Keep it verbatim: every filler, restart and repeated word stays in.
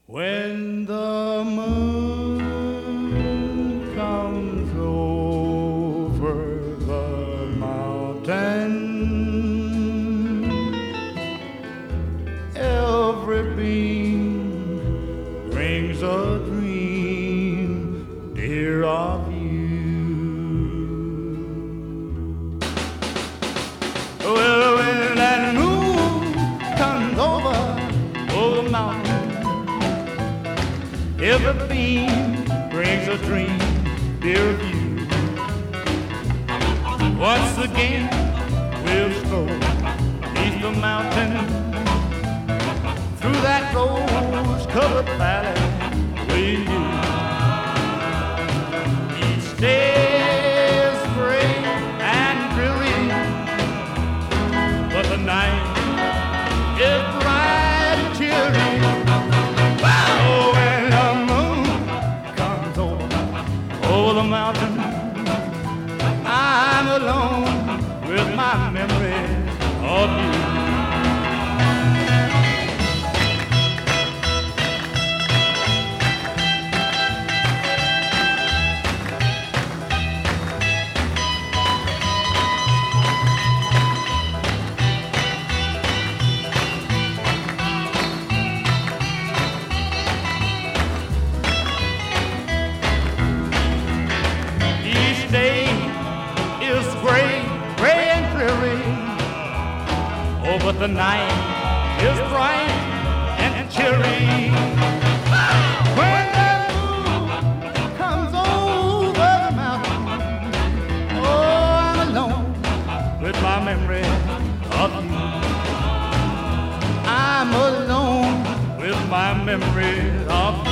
When the moon comes over the mountain, every beam brings a dream, dear, of you. Well, when that moon comes over, over the mountain, every beam brings a dream, dear, of you. Once again, we'll stroll beneath the mountain, through that rose-covered valley with you. Each day is gray and dreary, but the night is bright and cheery. Wow! When the moon comes over, over the mountain, I'm alone with my memory of you. Oh, but the night is bright and cheery. When the moon comes over the mountain, oh, I'm alone with my memory of you. I'm alone with my memory of you.